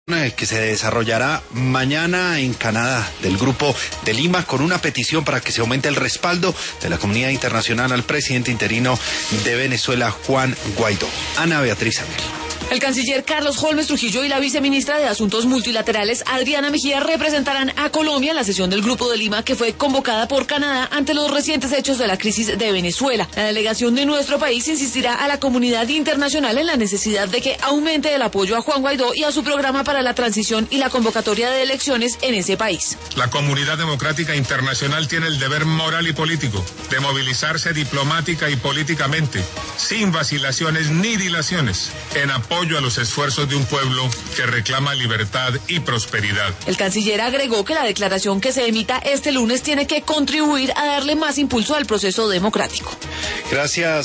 que se desarrollará mañana en Canadá del Grupo de Lima con una petición para que se aumente el respaldo de la comunidad internacional al presidente interino de Venezuela, Juan Guaidó. Ana Beatriz Ángel. El canciller Carlos Holmes Trujillo y la viceministra de Asuntos Multilaterales, Adriana Mejía, representarán a Colombia en la sesión del Grupo de Lima que fue convocada por Canadá ante los recientes hechos de la crisis de Venezuela. La delegación de nuestro país insistirá a la comunidad internacional en la necesidad de que aumente el apoyo a Juan Guaidó y a su programa para la transición y la convocatoria de elecciones en ese país. La comunidad democrática internacional tiene el deber moral y político de movilizarse diplomática y políticamente, sin vacilaciones ni dilaciones, en apoyo a los esfuerzos de un pueblo que reclama libertad y prosperidad. El canciller agregó que la declaración que se emita este lunes tiene que contribuir a darle más impulso al proceso democrático. Gracias.